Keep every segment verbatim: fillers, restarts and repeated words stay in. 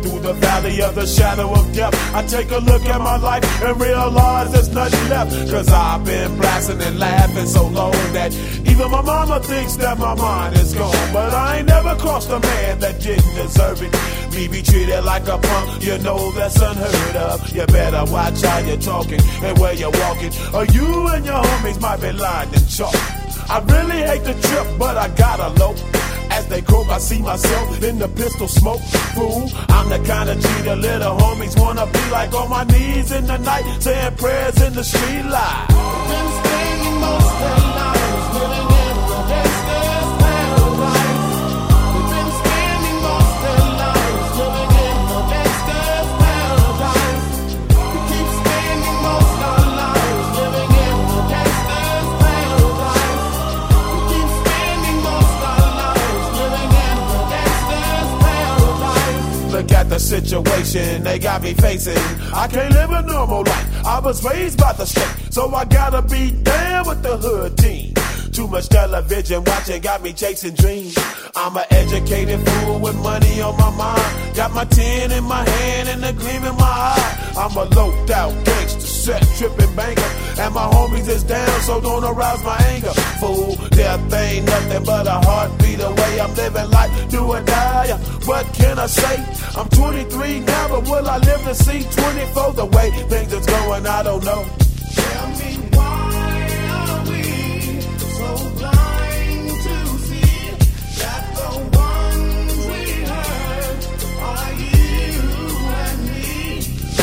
through the valley of the shadow of death, I take a look at my life and realize there's nothing left. Cause I've been blasting and laughing so long that even my mama thinks that my mind is gone. But I ain't never crossed a man that didn't deserve it. Me be treated like a punk, you know that's unheard of. You better watch how you're talking and where you're walking, or you and your homies might be lined in chalk. I really hate the trip, but I gotta low. As they croak, I see myself in the pistol smoke. Fool, I'm the kind of G the little homies wanna be like, on my knees in the night, saying prayers in the street light. Been spending most of their lives living in the gangster's paradise. We've been spending most of their lives living in the gangster's paradise. We keep spending most of our lives living in the gangster's paradise. We keep spending most of our lives living in the gangster's paradise. Look at the situation they got me facing. I can't live a normal life. I was raised by the state, so I gotta be down with the hood team. Too much television watching got me chasing dreams. I'm an educated fool with money on my mind. Got my tin in my hand and a gleam in my eye. I'm a loped out gangster, set tripping banker, and my homies is down, so don't arouse my anger. Fool, death ain't nothing but a heartbeat away. I'm living life, do or die. What can I say? I'm twenty-three now, but will I live to see twenty-four? The way things is going, I don't know. Tell me, why are we so blind to see that the ones we hurt are you and me?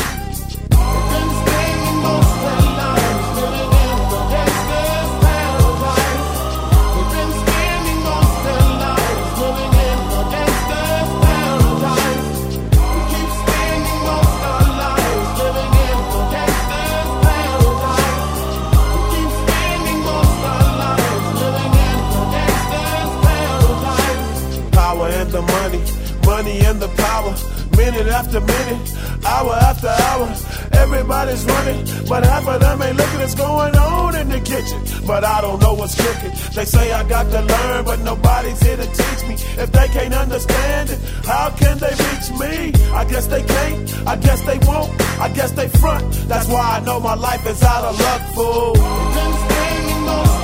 We've been spending most of our lives living in the gangster's paradise. We've been spending most of our lives living in the gangster's paradise. We keep spending most of our lives living in the gangster's paradise. We keep spending most of our lives living in the gangster's paradise. Power and the money, money and the power. Minute after minute, hour after hour, everybody's running, but half of them ain't looking what's going on in the kitchen. But I don't know what's cooking. They say I got to learn, but nobody's here to teach me. If they can't understand it, how can they reach me? I guess they can't, I guess they won't, I guess they front. That's why I know my life is out of luck, fool. We've been spending most